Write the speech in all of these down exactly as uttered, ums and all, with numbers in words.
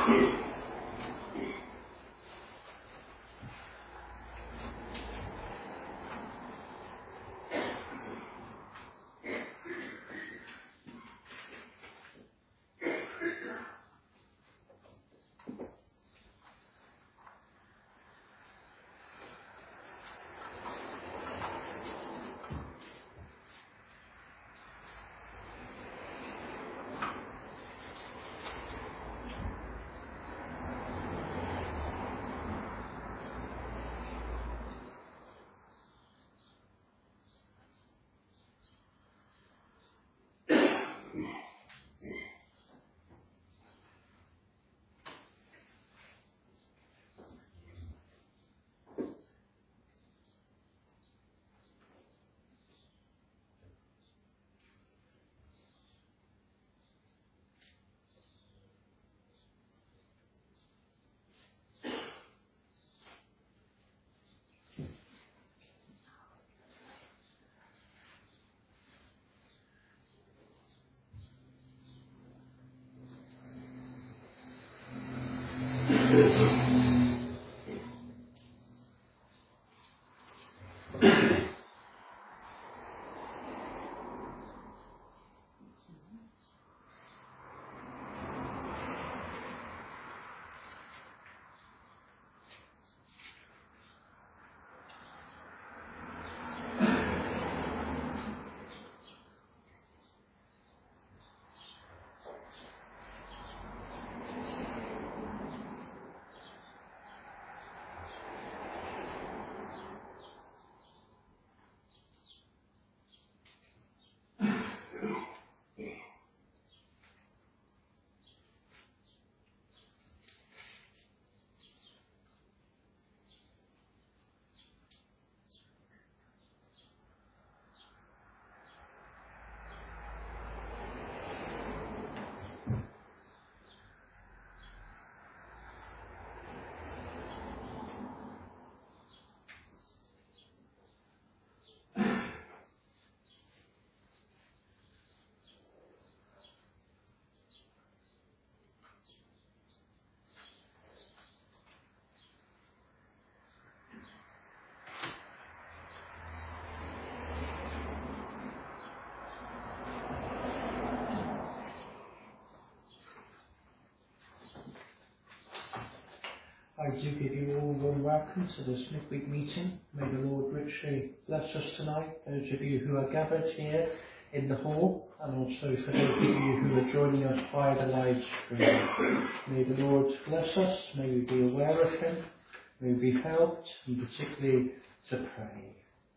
I do give you all warm welcome to this midweek meeting. May the Lord richly bless us tonight, those of you who are gathered here in the hall, and also for those of you who are joining us via the live stream. May the Lord bless us, may we be aware of him, may we be helped, and particularly to pray.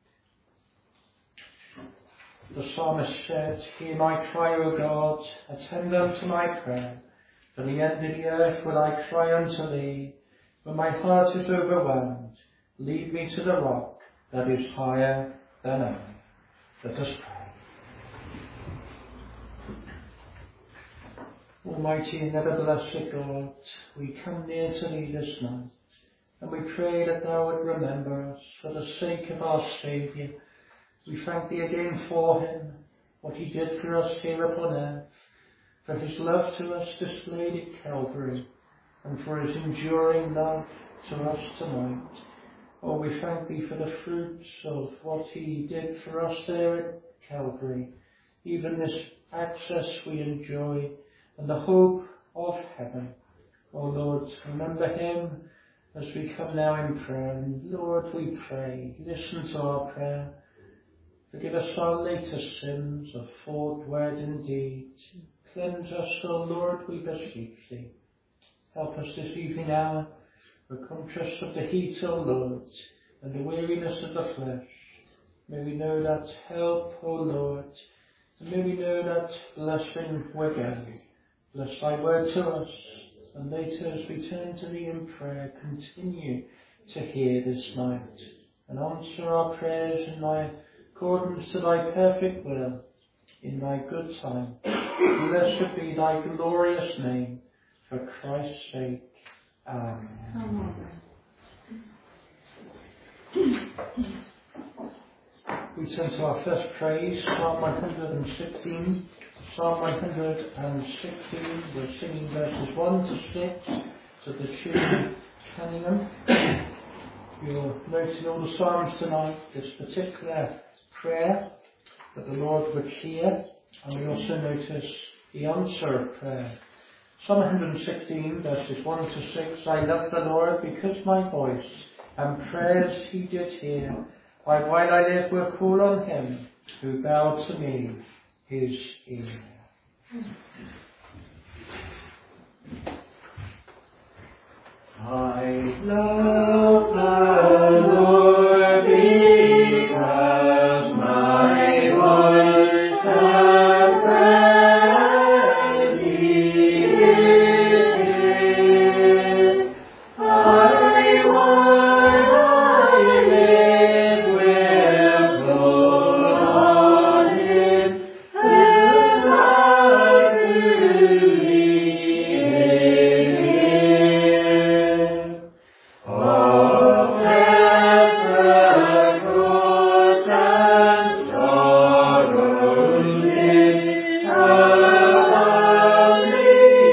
The psalmist said, "Hear my cry, O God, attend unto my prayer. From the end of the earth will I cry unto thee. When my heart is overwhelmed, lead me to the rock that is higher than I." Let us pray. Almighty and ever-blessed God, we come near to thee this night, and we pray that thou would remember us for the sake of our Saviour. We thank thee again for him, what he did for us here upon earth, for his love to us displayed at Calvary, and for his enduring love to us tonight. Oh, we thank thee for the fruits of what he did for us there at Calvary, even this access we enjoy and the hope of heaven. Oh Lord, remember him as we come now in prayer. And Lord, we pray, listen to our prayer. Forgive us our latest sins of thought, word and deed. Cleanse us, O Lord, we beseech thee. Help us this evening hour. We're conscious of the heat, O Lord, and the weariness of the flesh. May we know that help, O Lord, and may we know that blessing within. Bless thy word to us, and later as we turn to thee in prayer, continue to hear this night, and answer our prayers in thy accordance to thy perfect will, in thy good time. Blessed be thy glorious name, for Christ's sake. Amen. Amen. We turn to our first praise, Psalm one hundred sixteen. Psalm one hundred sixteen, we're singing verses one to six to the tune Cunningham. You'll note in all the Psalms tonight this particular prayer that the Lord would hear, and we also notice the answer of prayer. Psalm one hundred sixteen, verses one to six. I love the Lord because my voice and prayers he did hear. Why, while I live will call on him who bowed to me his ear. I love the Lord because my voice and prayers he did hear. I, while I live, will call on him who bowed to me his ear. Oh, death, the cross and sorrows in abundant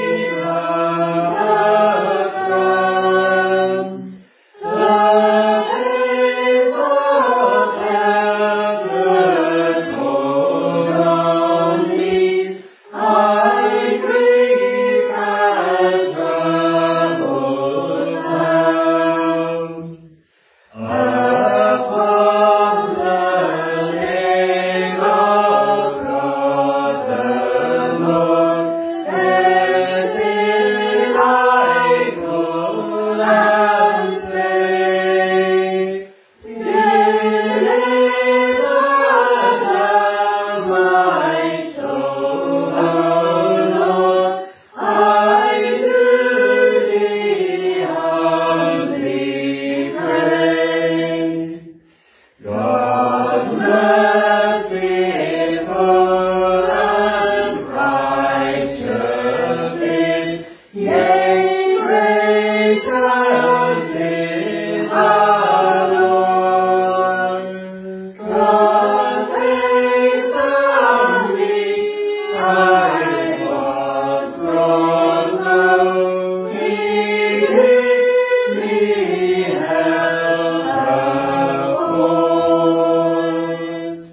wrath. The face of heaven told on me, I grieve and trouble found. Upon the name of God the Lord, and did I call and say, deliver thou my soul, O Lord, I do thee humbly pray. God merciful and righteous is, yea, gracious is our Lord. God take from me, I was wrong, though he did me help afford.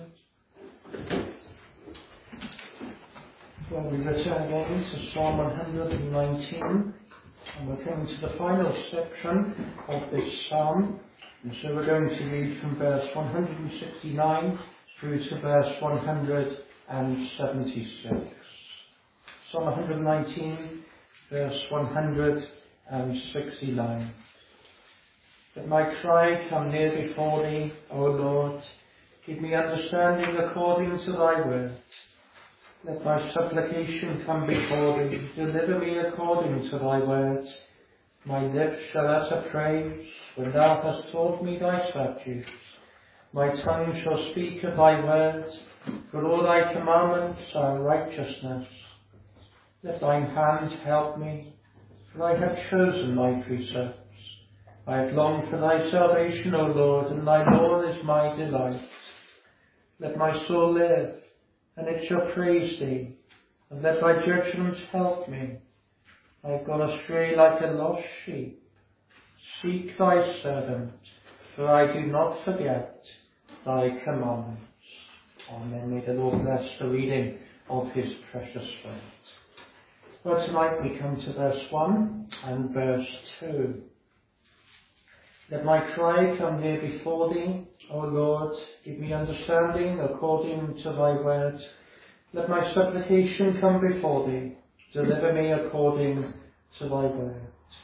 Well, we return again to Psalm one hundred nineteen, and we're coming to the final section of this psalm. And so we're going to read from verse one hundred sixty-nine through to verse one hundred seventy-six. Psalm one hundred nineteen, verse one hundred sixty-nine. Let my cry come near before thee, O Lord. Give me understanding according to thy word. Let my supplication come before thee. Deliver me according to thy words. My lips shall utter praise when thou hast taught me thy statutes. My tongue shall speak of thy words, for all thy commandments are righteousness. Let thine hand help me, for I have chosen thy precepts. I have longed for thy salvation, O Lord, and thy law is my delight. Let my soul live, and it shall praise thee, and let thy judgments help me. I have gone astray like a lost sheep. Seek thy servant, for I do not forget thy commandments. Amen. May the Lord bless the reading of his precious word. Well, tonight we come to verse one and verse two. Let my cry come near before thee, O Lord. Give me understanding according to thy word. Let my supplication come before thee. Deliver me according to thy word.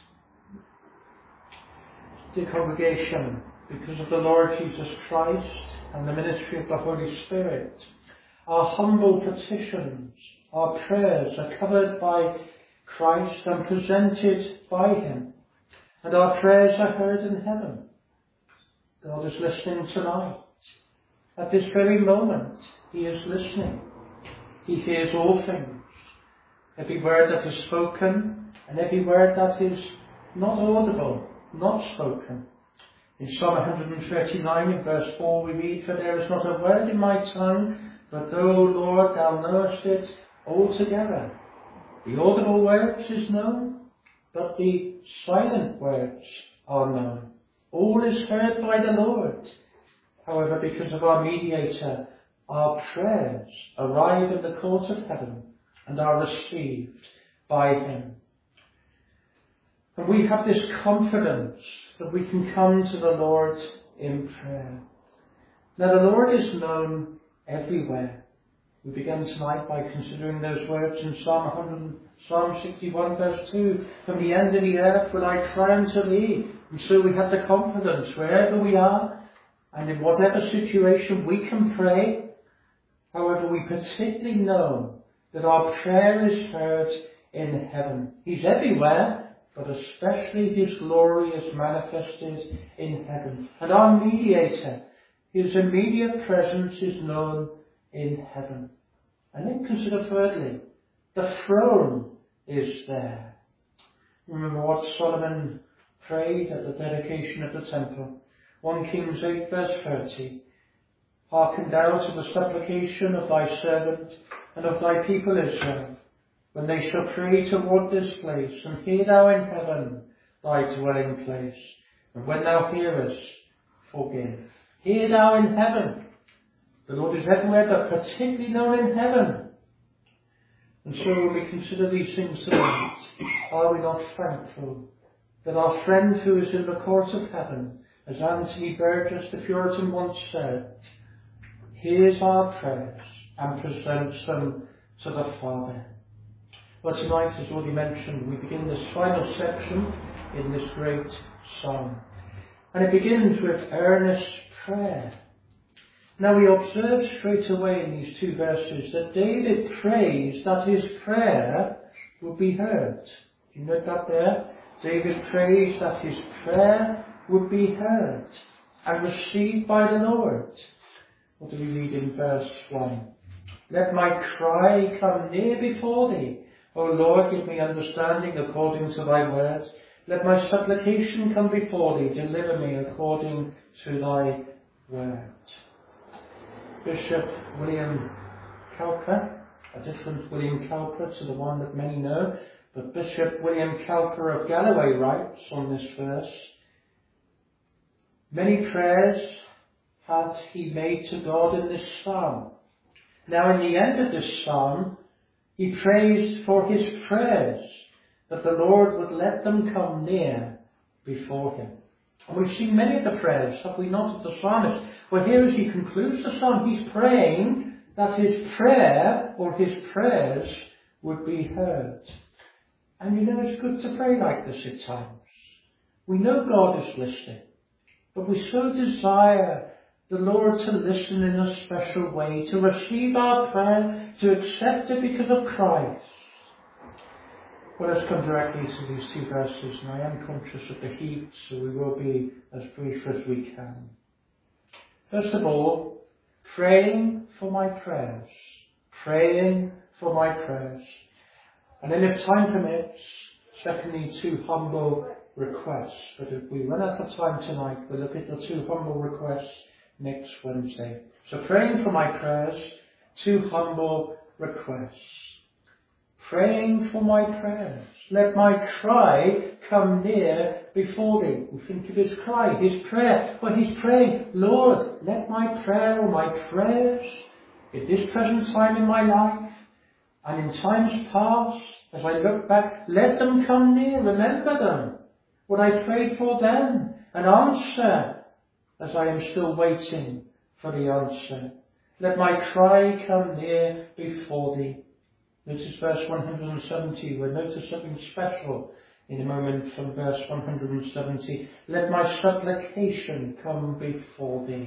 Dear congregation, because of the Lord Jesus Christ and the ministry of the Holy Spirit, our humble petitions, our prayers are covered by Christ and presented by him, and our prayers are heard in heaven. God is listening tonight. At this very moment, he is listening. He hears all things. Every word that is spoken and every word that is not audible, not spoken. In Psalm one hundred thirty-nine, in verse four, we read, For there is not a word in my tongue, but thou, Lord, thou knowest it, altogether. The audible words is known, but the silent words are known. All is heard by the Lord. However, because of our mediator, our prayers arrive in the court of heaven and are received by him. And we have this confidence that we can come to the Lord in prayer. Now, the Lord is known everywhere. We begin tonight by considering those words in Psalm one hundred, Psalm sixty-one verse two. From the end of the earth will I cry unto thee. And so we have the confidence wherever we are and in whatever situation we can pray. However, we particularly know that our prayer is heard in heaven. He's everywhere, but especially his glory is manifested in heaven. And our mediator, his immediate presence is known in heaven. And then consider thirdly, the throne is there. Remember what Solomon prayed at the dedication of the temple. First Kings eight verse thirty. Hearken thou to the supplication of thy servant and of thy people Israel, when they shall pray toward this place, and hear thou in heaven thy dwelling place. And when thou hearest, forgive. Hear thou in heaven. The Lord is everywhere, but particularly known in heaven. And so when we consider these things tonight, are we not thankful that our friend who is in the court of heaven, as Anthony Burgess the Puritan once said, hears our prayers and presents them to the Father. Well, tonight, as already mentioned, we begin this final section in this great psalm. And it begins with earnest prayer. Now we observe straight away in these two verses that David prays that his prayer will be heard. Do you note that there? David prays that his prayer would be heard and received by the Lord. What do we read in verse one? Let my cry come near before thee. O Lord, give me understanding according to thy word. Let my supplication come before thee. Deliver me according to thy word. Bishop William Cowper, a different William Cowper to the one that many know, but Bishop William Cowper of Galloway writes on this verse, many prayers had he made to God in this psalm. Now in the end of this psalm, he prays for his prayers, that the Lord would let them come near before him. And we've seen many of the prayers, have we not, of the psalmist? Well, here as he concludes the psalm, he's praying that his prayer or his prayers would be heard. And you know, it's good to pray like this at times. We know God is listening, but we so desire the Lord to listen in a special way, to receive our prayer, to accept it because of Christ. Well, let's come directly to these two verses, and I am conscious of the heat, so we will be as brief as we can. First of all, praying for my prayers. Praying for my prayers. And then if time permits, secondly, two humble requests. But if we run out of time tonight, we'll look at the two humble requests next Wednesday. So praying for my prayers, two humble requests. Praying for my prayers. Let my cry come near before thee. We think of his cry, his prayer. Well, he's praying, Lord, let my prayer or my prayers at this present time in my life and in times past, as I look back, let them come near. Remember them. What I prayed for them. And answer as I am still waiting for the answer. Let my cry come near before thee. Notice verse one hundred seventy. We'll notice something special in a moment from verse one hundred seventy. Let my supplication come before thee.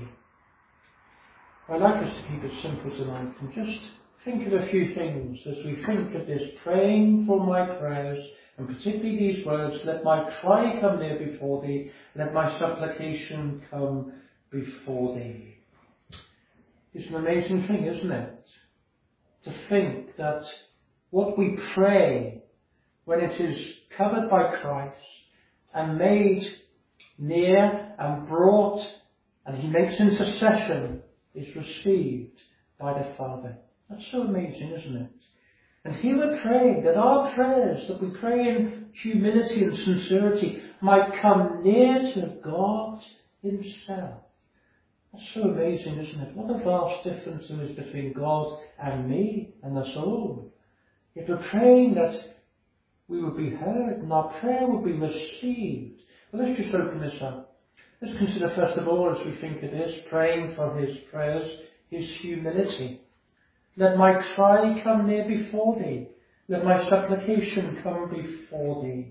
I'd like us to keep it simple tonight and just think of a few things as we think of this praying for my prayers, and particularly these words, let my cry come near before thee, let my supplication come before thee. It's an amazing thing, isn't it? To think that what we pray, when it is covered by Christ and made near and brought, and he makes intercession, is received by the Father. That's so amazing, isn't it? And he would pray that our prayers, that we pray in humility and sincerity, might come near to God himself. That's so amazing, isn't it? What a vast difference there is between God and me and us all. If we're praying that we would be heard and our prayer would be received. Well, let's just open this up. Let's consider first of all, as we think of this, praying for his prayers, his humility. Let my cry come near before thee. Let my supplication come before thee.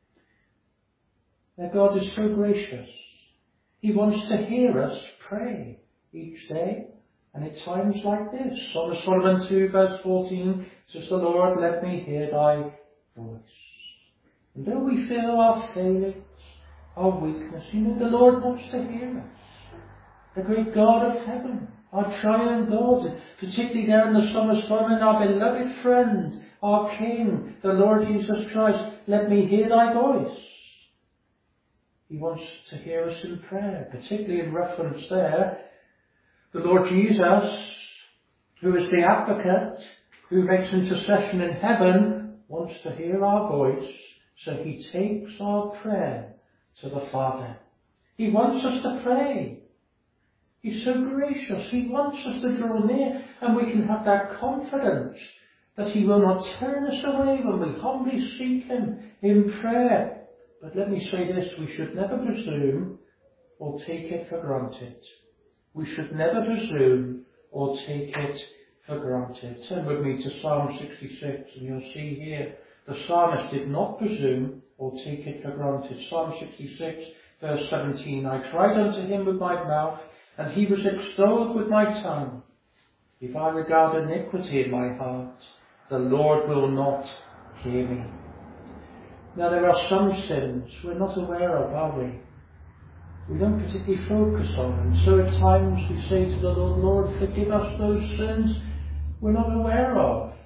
Now God is so gracious. He wants to hear us pray each day, and at times like this. Psalm of Solomon two verse fourteen says, the Lord, let me hear thy voice. And though we feel our failings, our weakness, you know the Lord wants to hear us. The great God of heaven, our triune God, particularly there in the Psalm of Solomon, our beloved friend, our King, the Lord Jesus Christ, let me hear thy voice. He wants to hear us in prayer, particularly in reference there. The Lord Jesus, who is the advocate, who makes intercession in heaven, wants to hear our voice, so he takes our prayer to the Father. He wants us to pray. He's so gracious. He wants us to draw near, and we can have that confidence that he will not turn us away when we humbly seek him in prayer. But let me say this, we should never presume or take it for granted. We should never presume or take it for granted. Turn with me to Psalm sixty-six, and you'll see here the psalmist did not presume or take it for granted. Psalm sixty-six, verse seventeen, I cried unto him with my mouth, and he was extolled with my tongue. If I regard iniquity in my heart, the Lord will not hear me. Now there are some sins we're not aware of, are we? We don't particularly focus on them. So at times we say to the Lord, Lord, forgive us those sins we're not aware of.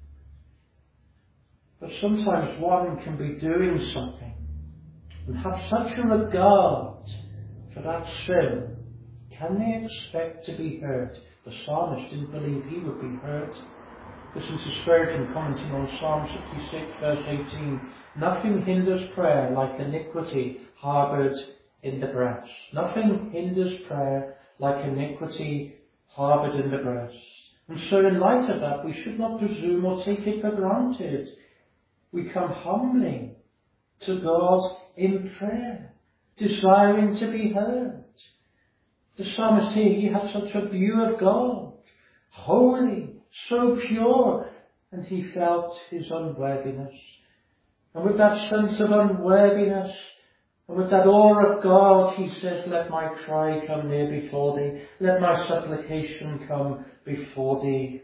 But sometimes one can be doing something and have such a regard for that sin. Can they expect to be heard? The psalmist didn't believe he would be heard. Listen to Spurgeon commenting on Psalm sixty-six, verse eighteen. Nothing hinders prayer like iniquity harboured in the breast. Nothing hinders prayer like iniquity harboured in the breast. And so in light of that, we should not presume or take it for granted. We come humbly to God in prayer, desiring to be heard. The psalmist here, he had such a view of God, holy, so pure, and he felt his unworthiness. And with that sense of unworthiness, and with that awe of God, he says, let my cry come near before thee, let my supplication come before thee.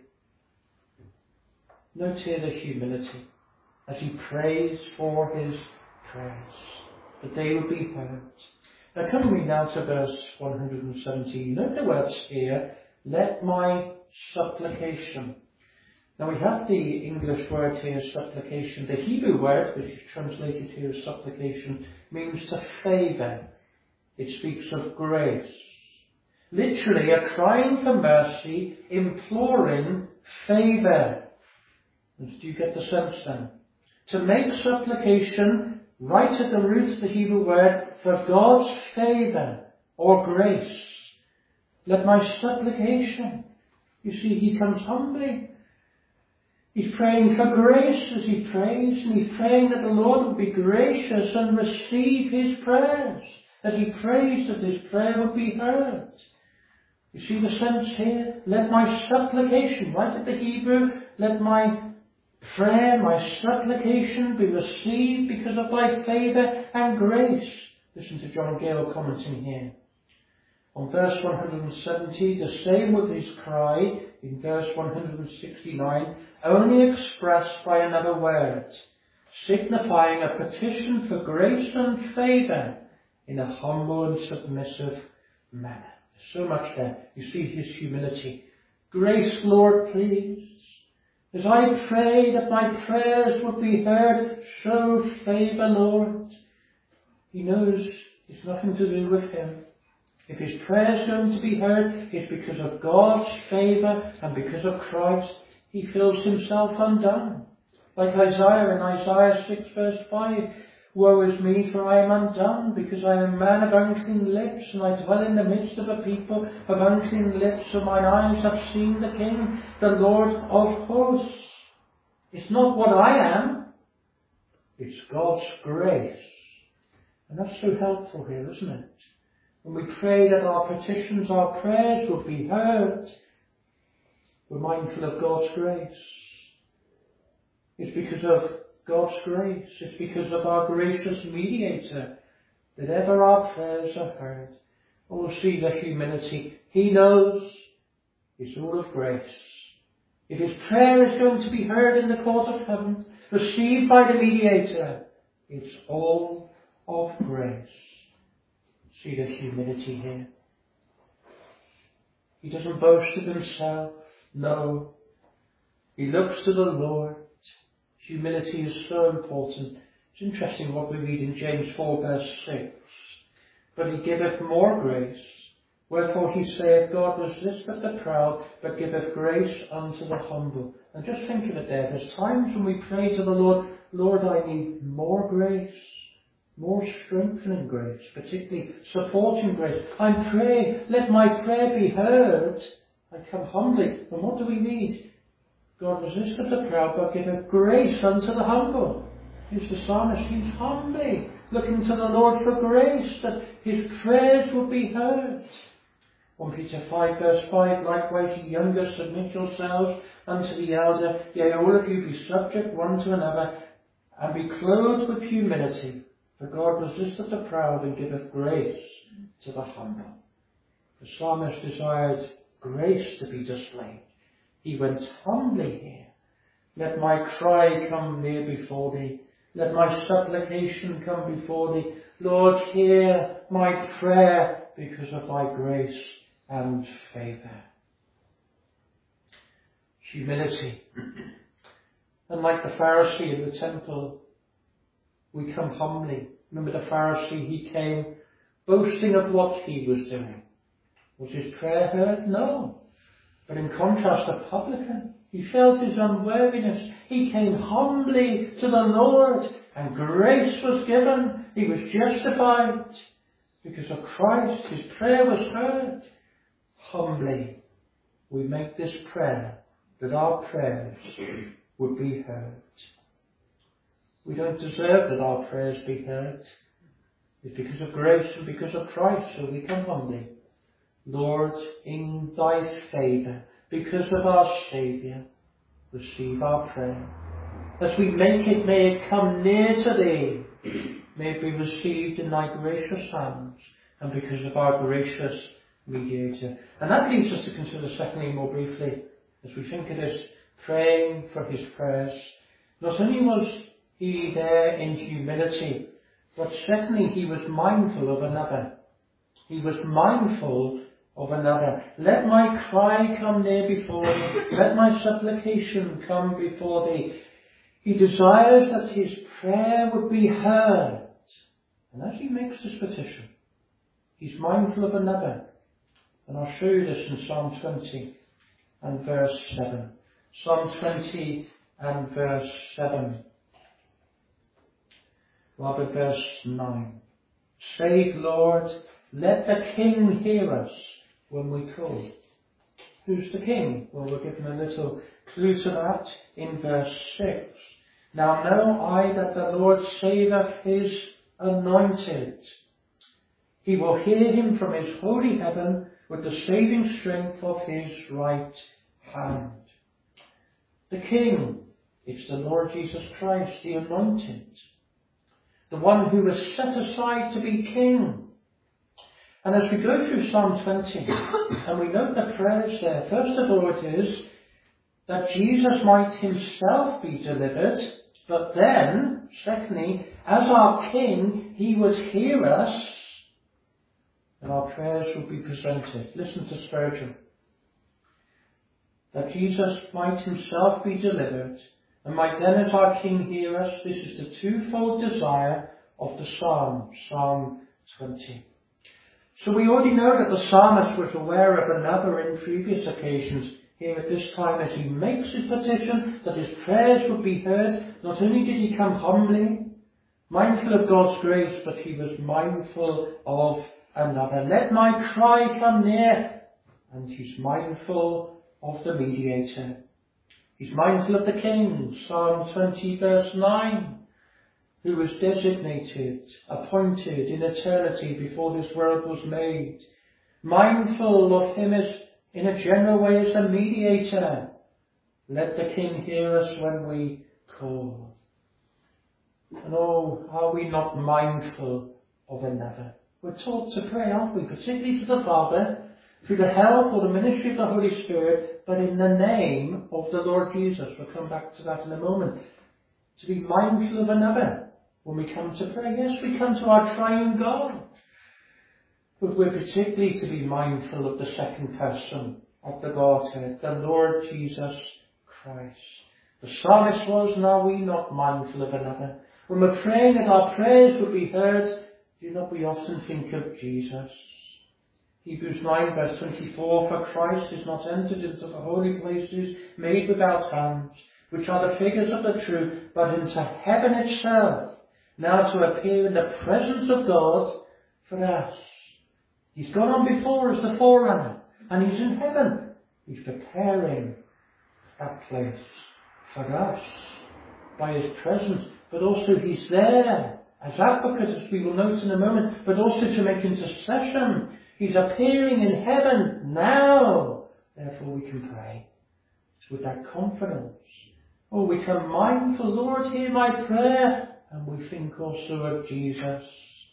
Note here the humility as he prays for his prayers, that they would be heard. Now coming we now to verse one hundred seventeen, note the words here, let my supplication. Now we have the English word here, supplication. The Hebrew word, which is translated here as supplication, means to favour. It speaks of grace. Literally, a crying for mercy, imploring favour. Do you get the sense then? To make supplication, right at the root of the Hebrew word, for God's favour or grace. Let my supplication. You see, he comes humbly. He's praying for grace as he prays, and he's praying that the Lord would be gracious and receive his prayers, as he prays that his prayer would be heard. You see the sense here? Let my supplication, right at the Hebrew, let my prayer, my supplication be received because of thy favour and grace. Listen to John Gale commenting here. On verse one hundred seventy, the same with his cry in verse one hundred sixty-nine, only expressed by another word, signifying a petition for grace and favour in a humble and submissive manner. So much there. You see his humility. Grace, Lord, please. As I pray that my prayers would be heard, show favour, Lord. He knows it's nothing to do with him. If his prayer is going to be heard, it's because of God's favour and because of Christ. He feels himself undone. Like Isaiah in Isaiah six verse five, woe is me, for I am undone, because I am a man of unclean lips, and I dwell in the midst of a people of unclean lips, so mine eyes have seen the King, the Lord of hosts. It's not what I am, it's God's grace. And that's so helpful here, isn't it? When we pray that our petitions, our prayers will be heard, we're mindful of God's grace. It's because of God's grace. It's because of our gracious mediator that ever our prayers are heard. And we'll see the humility. He knows it's all of grace. If his prayer is going to be heard in the court of heaven, received by the mediator, it's all of grace. See the humility here. He doesn't boast of himself. No. He looks to the Lord. Humility is so important. It's interesting what we read in James four verse six. But he giveth more grace. Wherefore he saith, God resisteth the proud, but giveth grace unto the humble. And just think of it there. There's times when we pray to the Lord, Lord, I need more grace. More strengthening grace, particularly supporting grace. I pray, let my prayer be heard. I come humbly. And what do we need? God resisteth the proud, but giveth grace unto the humble. Here's the psalmist. He's humbly looking to the Lord for grace, that his prayers will be heard. First Peter five verse five, likewise ye younger, submit yourselves unto the elder, yea, all of you be subject one to another, and be clothed with humility. For God resisteth the proud and giveth grace to the humble. The psalmist desired grace to be displayed. He went humbly here. Let my cry come near before thee. Let my supplication come before thee. Lord, hear my prayer because of thy grace and favour. Humility. And like the Pharisee in the temple, we come humbly. Remember the Pharisee, he came boasting of what he was doing. Was his prayer heard? No. But in contrast, the publican, he felt his unworthiness. He came humbly to the Lord, and grace was given. He was justified. Because of Christ, his prayer was heard. Humbly, we make this prayer, that our prayers would be heard. We don't deserve that our prayers be heard. It's because of grace and because of Christ, so we come humbly. Lord, in thy favour, because of our Saviour, receive our prayer. As we make it, may it come near to thee. May it be received in thy gracious hands, and because of our gracious mediator. And that leads us to consider secondly, more briefly, as we think of this, praying for his prayers. Not only was he there in humility, but secondly, he was mindful of another. He was mindful of another. Let my cry come near before thee. Let my supplication come before thee. He desires that his prayer would be heard. And as he makes this petition, he's mindful of another. And I'll show you this in Psalm twenty and verse seven. Psalm twenty and verse seven. Rather verse nine. Save, Lord, let the King hear us when we call. Who's the King? Well, we're given a little clue to that in verse six. Now know I that the Lord saveth his anointed. He will hear him from his holy heaven with the saving strength of his right hand. The King, it's the Lord Jesus Christ, the anointed. The one who was set aside to be King. And as we go through Psalm twenty, and we note the prayers there, first of all it is that Jesus might himself be delivered, but then, secondly, as our King, he would hear us, and our prayers will be presented. Listen to Spurgeon. That Jesus might himself be delivered, and might then as our King hear us. This is the twofold desire of the Psalm, Psalm twenty. So we already know that the psalmist was aware of another in previous occasions. Here at this time, as he makes his petition, that his prayers would be heard, not only did he come humbly, mindful of God's grace, but he was mindful of another. Let my cry come near. And he's mindful of the mediator. He's mindful of the king, Psalm twenty verse nine, who was designated, appointed in eternity before this world was made. Mindful of him as, in a general way, as a mediator. Let the king hear us when we call. And oh, are we not mindful of another? We're taught to pray, aren't we? Particularly to the Father, through the help or the ministry of the Holy Spirit, but in the name of the Lord Jesus. We'll come back to that in a moment. To be mindful of another when we come to pray. Yes, we come to our triune God. But we're particularly to be mindful of the second person of the Godhead, the Lord Jesus Christ. The psalmist was, and are we not mindful of another? When we're praying that our prayers would be heard, do not we often think of Jesus? Hebrews nine verse twenty-four, for Christ is not entered into the holy places made without hands, which are the figures of the true, but into heaven itself, now to appear in the presence of God for us. He's gone on before as the forerunner, and he's in heaven. He's preparing that place for us by his presence, but also he's there as advocate, as we will note in a moment, but also to make intercession. He's appearing in heaven now. Therefore we can pray with that confidence. Oh, we come mindful, Lord, hear my prayer. And we think also of Jesus.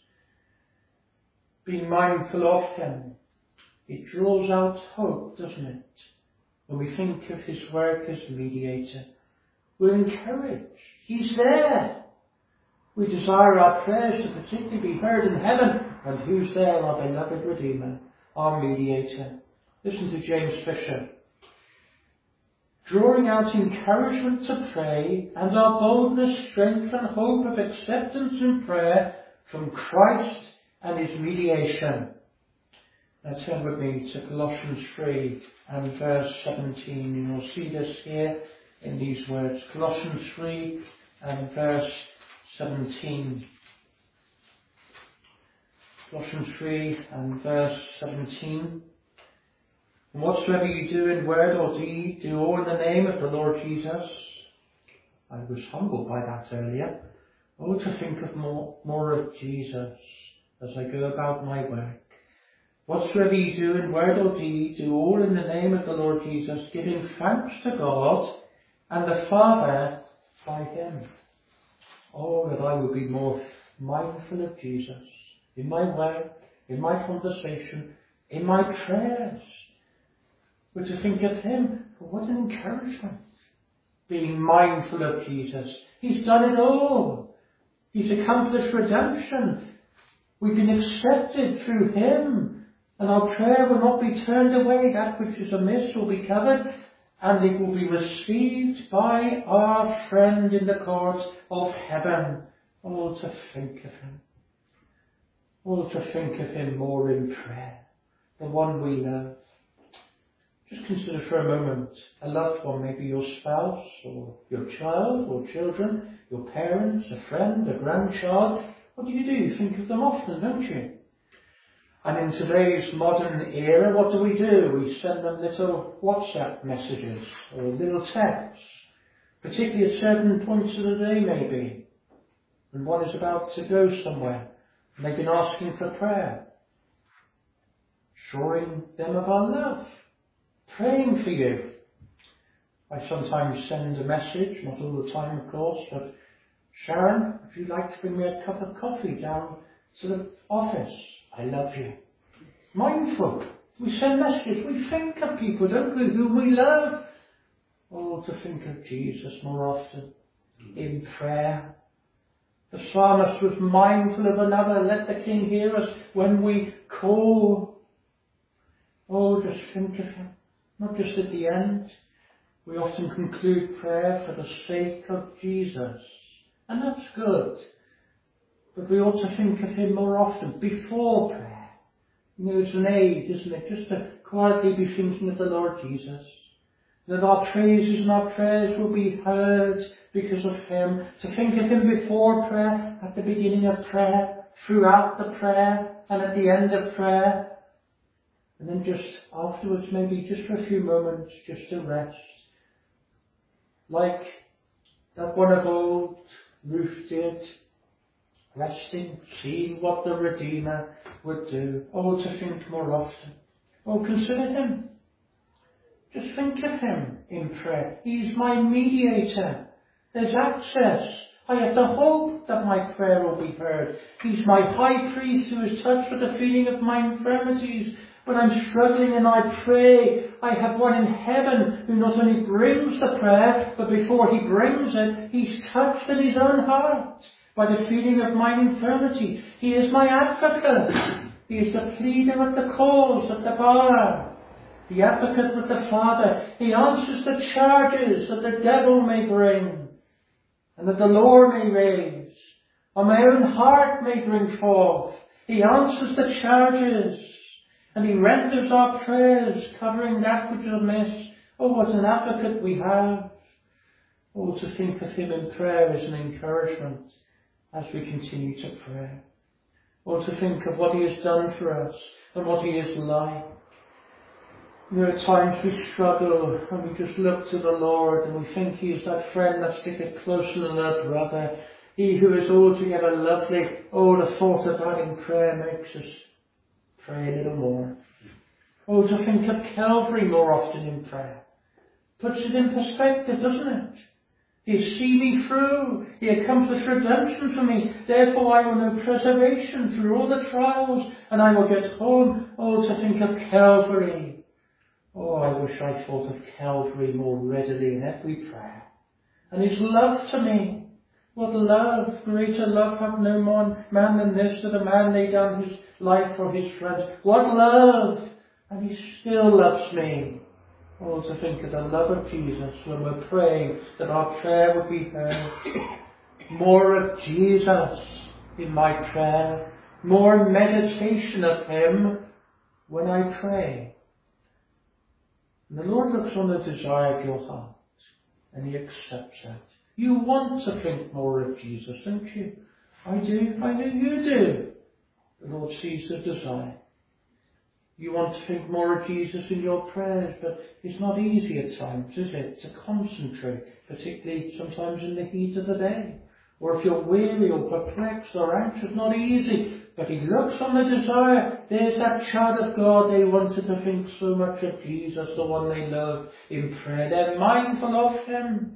Being mindful of him, it draws out hope, doesn't it? When we think of his work as mediator, we're encouraged. He's there. We desire our prayers to particularly be heard in heaven. And who's there? Our beloved Redeemer, our mediator. Listen to James Fisher. Drawing out encouragement to pray and our boldness, strength and hope of acceptance in prayer from Christ and his mediation. Now turn with me to Colossians three and verse seventeen. You'll see this here in these words. Colossians three and verse seventeen. Colossians three and verse seventeen. And whatsoever you do in word or deed, do all in the name of the Lord Jesus. I was humbled by that earlier. Oh, to think of more, more of Jesus as I go about my work. Whatsoever you do in word or deed, do all in the name of the Lord Jesus, giving thanks to God and the Father by him. Oh, that I would be more mindful of Jesus in my work, in my conversation, in my prayers. But to think of him, what an encouragement. Being mindful of Jesus. He's done it all. He's accomplished redemption. We've been accepted through him. And our prayer will not be turned away. That which is amiss will be covered. And it will be received by our friend in the courts of heaven. Oh, to think of him. Oh, to think of him more in prayer. The one we love. Just consider for a moment a loved one, maybe your spouse or your child or children, your parents, a friend, a grandchild. What do you do? You think of them often, don't you? And in today's modern era, what do we do? We send them little WhatsApp messages or little texts, particularly at certain points of the day maybe. And one is about to go somewhere and they've been asking for prayer, assuring them of our love. Praying for you. I sometimes send a message, not all the time of course, but Sharon, if you'd like to bring me a cup of coffee down to the office, I love you. Mindful. We send messages, we think of people, don't we, who we love. Oh, to think of Jesus more often in prayer. The psalmist was mindful of another. Let the king hear us when we call. Oh, just think of him. Not just at the end. We often conclude prayer for the sake of Jesus. And that's good. But we ought to think of him more often before prayer. You know, it's an aid, isn't it? Just to quietly be thinking of the Lord Jesus. that our praises and our prayers will be heard because of him. To think of him before prayer, at the beginning of prayer, throughout the prayer, and at the end of prayer. And then just afterwards, maybe just for a few moments, just to rest. Like that one of old, Ruth did, resting, seeing what the Redeemer would do. Oh, to think more often. Oh, consider him. Just think of him in prayer. He's my mediator. There's access. I have the hope that my prayer will be heard. He's my high priest who is touched with the feeling of my infirmities. When I'm struggling and I pray, I have one in heaven who not only brings the prayer, but before he brings it, he's touched in his own heart by the feeling of my infirmity. He is my advocate. He is the pleader at the cause, at the bar. The advocate with the Father. He answers the charges that the devil may bring and that the Lord may raise, or my own heart may bring forth. He answers the charges, and he renders our prayers, covering that which is amiss. Oh, what an advocate we have. Oh, to think of him in prayer is an encouragement as we continue to pray. Oh, to think of what he has done for us and what he is like. You know, at times we struggle and we just look to the Lord and we think he is that friend that sticketh closer than a brother. He who is altogether lovely. Oh, the thought of that in prayer makes us pray a little more. Oh, to think of Calvary more often in prayer. Puts it in perspective, doesn't it? He has seen me through. He accomplished redemption for me. Therefore I will know preservation through all the trials and I will get home. Oh, to think of Calvary. Oh, I wish I thought of Calvary more readily in every prayer. And his love to me. What love, greater love hath no man than this, that a man lay down his life for his friends. What love! And he still loves me. Oh, to think of the love of Jesus when we're praying that our prayer would be heard. More of Jesus in my prayer. More meditation of him when I pray. And the Lord looks on the desire of your heart and he accepts that. You want to think more of Jesus, don't you? I do. I know you do. The Lord sees the desire. You want to think more of Jesus in your prayers, but it's not easy at times, is it, to concentrate, particularly sometimes in the heat of the day. Or if you're weary or perplexed or anxious, not easy. But he looks on the desire. There's that child of God. They wanted to think so much of Jesus, the one they love, in prayer. They're mindful of him.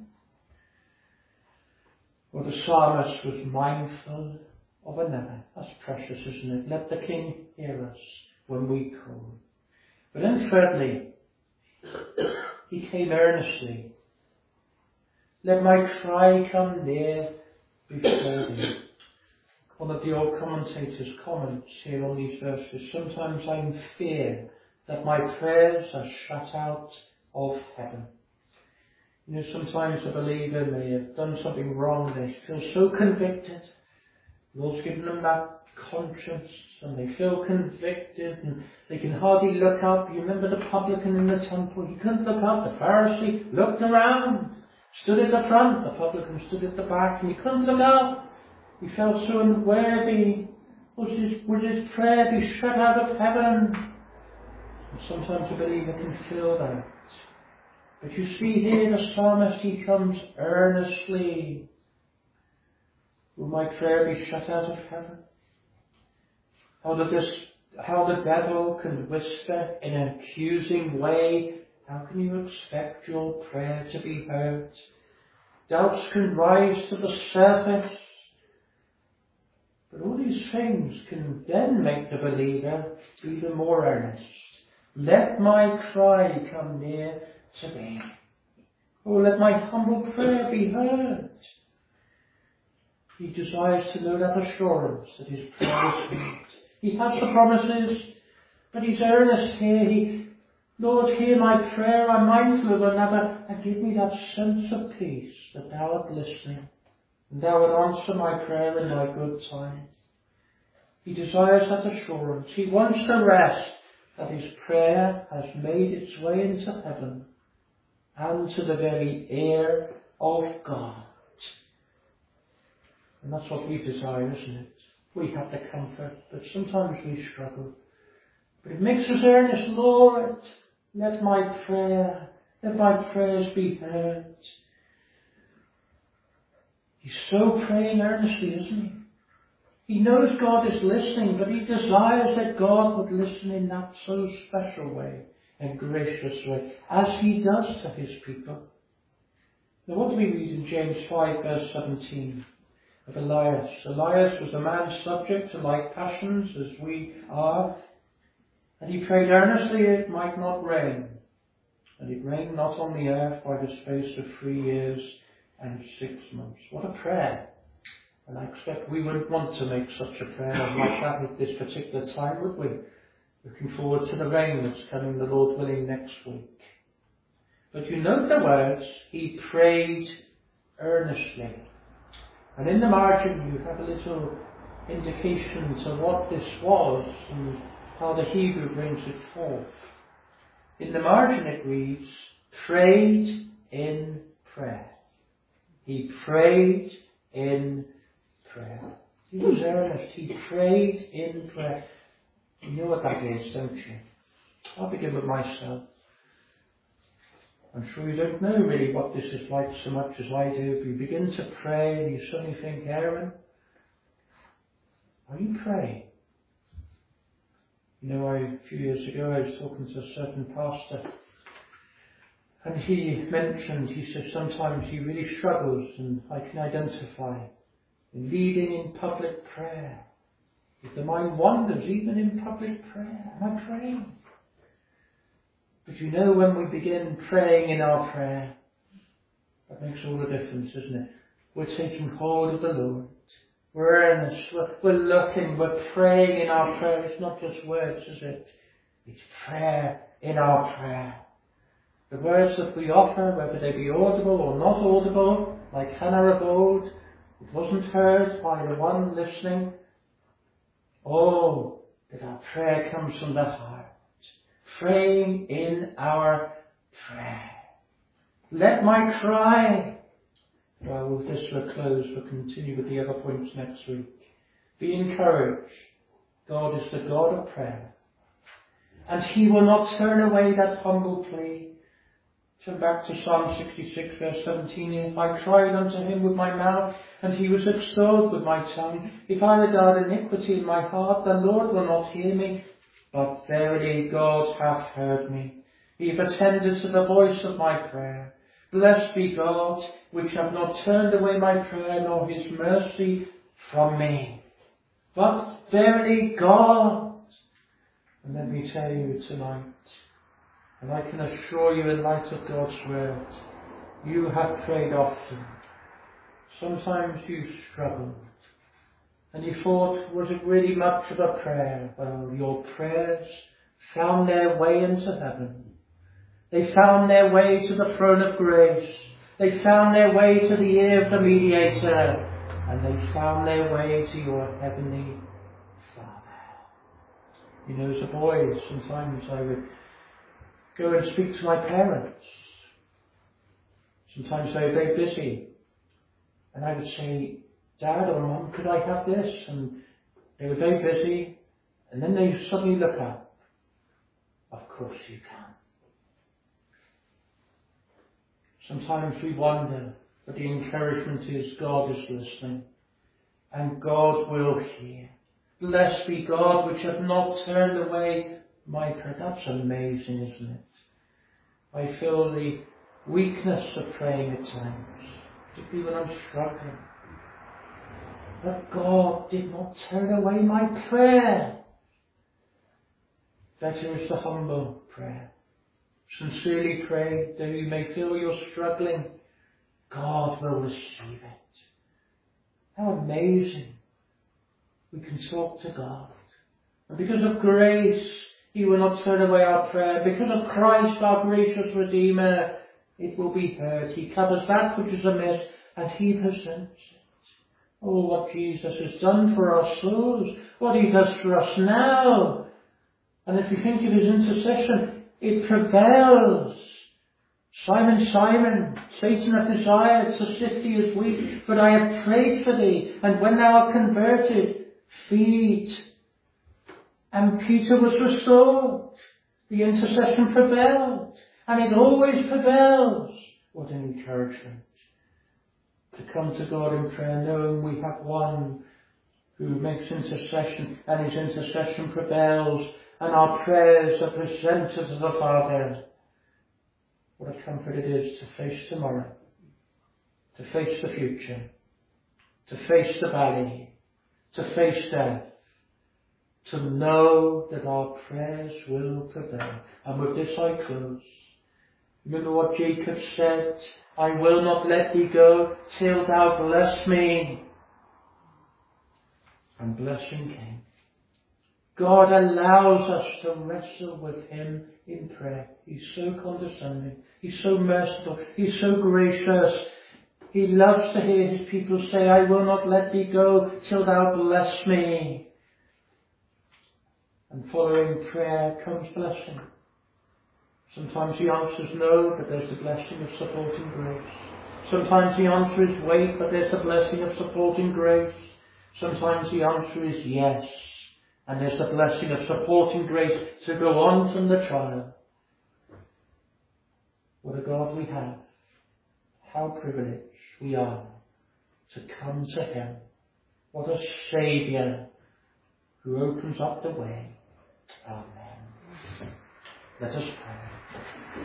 Well, the psalmist was mindful of another. That's precious, isn't it? Let the King hear us when we call. But then thirdly, he came earnestly. Let my cry come near before thee. One of the old commentators comments here on these verses. Sometimes I am fear that my prayers are shut out of heaven. You know, sometimes a believer may have done something wrong. They feel so convicted. The Lord's given them that conscience and they feel convicted and they can hardly look up. You remember the publican in the temple? He couldn't look up. The Pharisee looked around, stood at the front. The publican stood at the back and he couldn't look up. He felt so unworthy. Would his, would his prayer be shut out of heaven? And sometimes a believer can feel that. But you see here the psalmist, he comes earnestly. Will my prayer be shut out of heaven? How the, this, how the devil can whisper in an accusing way, how can you expect your prayer to be heard? Doubts can rise to the surface. But all these things can then make the believer even more earnest. Let my cry come near to thee. Oh, let my humble prayer be heard. He desires to know that assurance that his prayer is heard. He has the promises, but he's earnest here. He, Lord, hear my prayer. I'm mindful of another, and give me that sense of peace that thou art listening, and thou wilt answer my prayer in thy good time. He desires that assurance. He wants to rest that his prayer has made its way into heaven. and to the very ear of God. And that's what we desire, isn't it? We have the comfort, but sometimes we struggle. But it makes us earnest, Lord, let my prayer, let my prayers be heard. He's so praying earnestly, isn't he? He knows God is listening, but he desires that God would listen in that so special way and gracious way, as he does to his people. Now what do we read in James five verse seventeen of Elias? Elias was a man subject to like passions as we are, and he prayed earnestly it might not rain. And it rained not on the earth by the space of three years and six months. What a prayer. And I expect we wouldn't want to make such a prayer like that at this particular time, would we? Looking forward to the rain that's coming, the Lord willing, next week. But you note the words, he prayed earnestly. And in the margin you have a little indication to what this was and how the Hebrew brings it forth. In the margin it reads, prayed in prayer. He prayed in prayer. He was earnest. He prayed in prayer. You know what that is, don't you? I'll begin with myself. I'm sure you don't know really what this is like so much as I do. If you begin to pray and you suddenly think, Aaron, are you praying? You know, I, a few years ago I was talking to a certain pastor, and he mentioned, he says sometimes he really struggles, and I can identify, in leading in public prayer. If the mind wanders, even in public prayer, am I praying? But you know, when we begin praying in our prayer, that makes all the difference, isn't it? We're taking hold of the Lord. We're earnest, we're, we're looking, we're praying in our prayer. It's not just words, is it? It's prayer in our prayer. The words that we offer, whether they be audible or not audible, like Hannah of old, it wasn't heard by the one listening. Oh, that our prayer comes from the heart. Praying in our prayer. Let my cry. Well, with this we'll close. We'll continue with the other points next week. Be encouraged. God is the God of prayer. And he will not turn away that humble plea. Turn back to Psalm sixty-six verse seventeen. I cried unto him with my mouth, and he was extolled with my tongue. If I regard iniquity in my heart, the Lord will not hear me. But verily God hath heard me. He hath attended to the voice of my prayer. Blessed be God, which hath not turned away my prayer, nor his mercy from me. But verily God. And let me tell you tonight, and I can assure you in light of God's word, you have prayed often. Sometimes you struggled. And you thought, was it really much of a prayer? Well, your prayers found their way into heaven. They found their way to the throne of grace. They found their way to the ear of the mediator. And they found their way to your heavenly Father. You know, as a boy, sometimes I would go and speak to my parents. Sometimes they were very busy. And I would say, Dad or Mum, could I have this? And they were very busy. And then they suddenly look up. Of course you can. Sometimes we wonder, but the encouragement is God is listening. And God will hear. Blessed be God, which hath not turned away my prayer. That's amazing, isn't it? I feel the weakness of praying at times, particularly when I'm struggling. But God did not turn away my prayer. Better is the humble prayer. Sincerely pray, though you may feel you're struggling, God will receive it. How amazing. We can talk to God. And because of grace, he will not turn away our prayer. Because of Christ, our gracious Redeemer, it will be heard. He covers that which is amiss, and he presents it. Oh, what Jesus has done for our souls, what he does for us now. And if you think of his intercession, it prevails. Simon, Simon, Satan hath desired to sift thee as wheat, but I have prayed for thee, and when thou art converted, feed. And Peter was restored. The intercession prevailed, and it always prevails. What an encouragement to come to God in prayer, knowing we have one who makes intercession, and his intercession prevails, and our prayers are presented to the Father. What a comfort it is to face tomorrow, to face the future, to face the valley, to face death, to know that our prayers will prevail. And with this I close. Remember what Jacob said, I will not let thee go till thou bless me. And blessing came. God allows us to wrestle with him in prayer. He's so condescending. He's so merciful. He's so gracious. He loves to hear his people say, I will not let thee go till thou bless me. And following prayer comes blessing. Sometimes the answer is no, but there's the blessing of supporting grace. Sometimes the answer is wait, but there's the blessing of supporting grace. Sometimes the answer is yes, and there's the blessing of supporting grace to go on from the trial. What a God we have. How privileged we are to come to him. What a Saviour who opens up the way. Amen. Let us pray.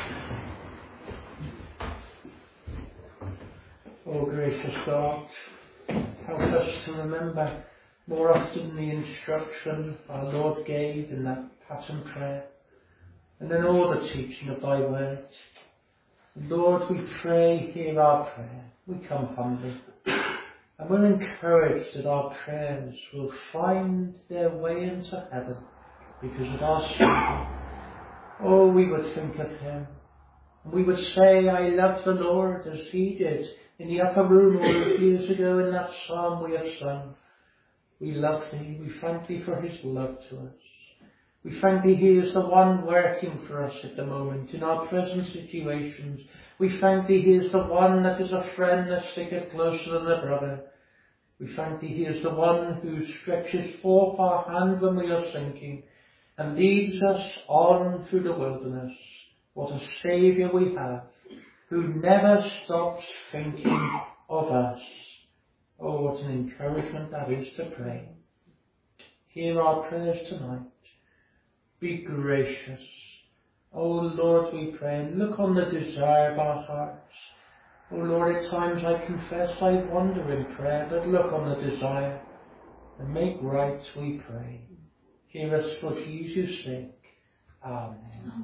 Oh, gracious God, help us to remember more often the instruction our Lord gave in that pattern prayer, and in all the teaching of thy word. Lord, we pray, hear our prayer. We come humbly, and we're encouraged that our prayers will find their way into heaven because of our Saviour. Oh, we would think of him, and we would say, I love the Lord as he did in the upper room all those years ago in that psalm we have sung. We love thee, we thank thee for his love to us. We thank thee he is the one working for us at the moment in our present situations. We thank thee he is the one that is a friend that sticketh closer than a brother. We thank thee he is the one who stretches forth our hand when we are sinking and leads us on through the wilderness. What a Saviour we have, who never stops thinking of us. Oh, what an encouragement that is to pray. Hear our prayers tonight. Be gracious. Oh Lord, we pray, and look on the desire of our hearts. Oh Lord, at times I confess I wander in prayer, but look on the desire and make right, we pray. Hear us for Jesus' sake. Amen.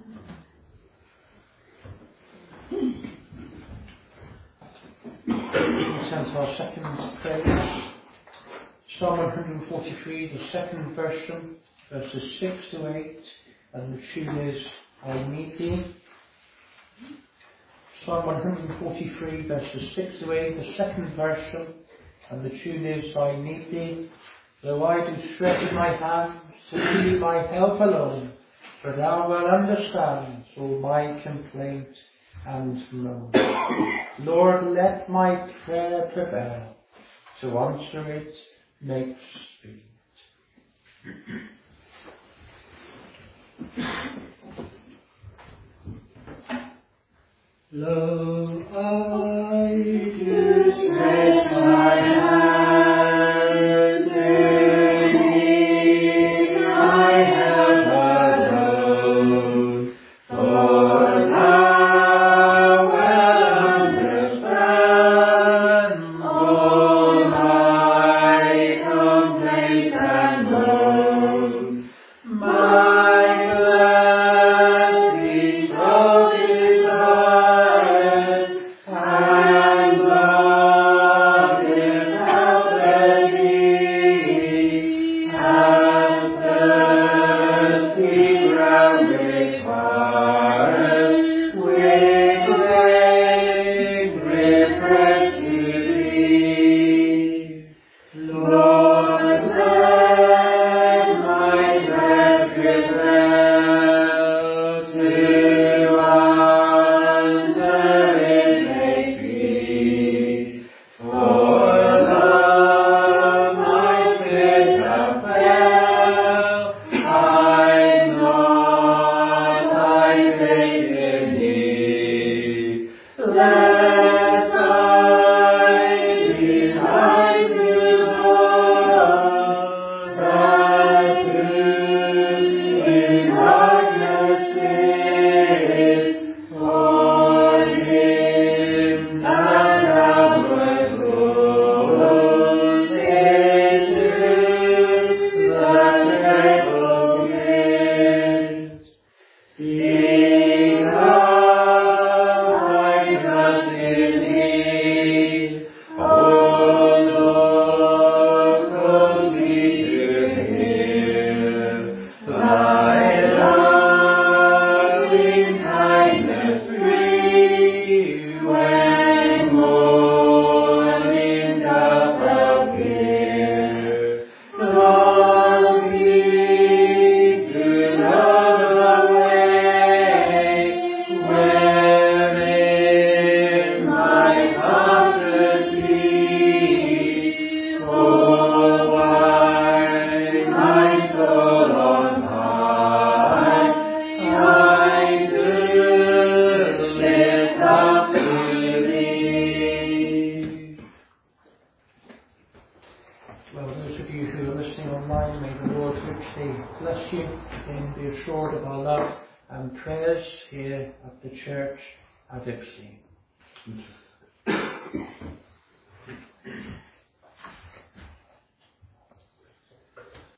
We turn to our second prayer. Psalm one forty-three, the second version, verses six to eight, and the tune is I Need Thee. Psalm one forty-three, verses six to eight, the second version, and the tune is I Need Thee. Though I do stretch my hands to thee my help alone, for thou well understands all my complaint and moan. Lord, let my prayer prevail, to answer it make speed. Lo, I do stretch my hands to thee, my help alone, for thou well understand all my complaint and moan. My gladly so desires, and love it Well, those of you who are listening online, may the Lord richly bless you and be assured of our love and prayers here at the church at Ipswich.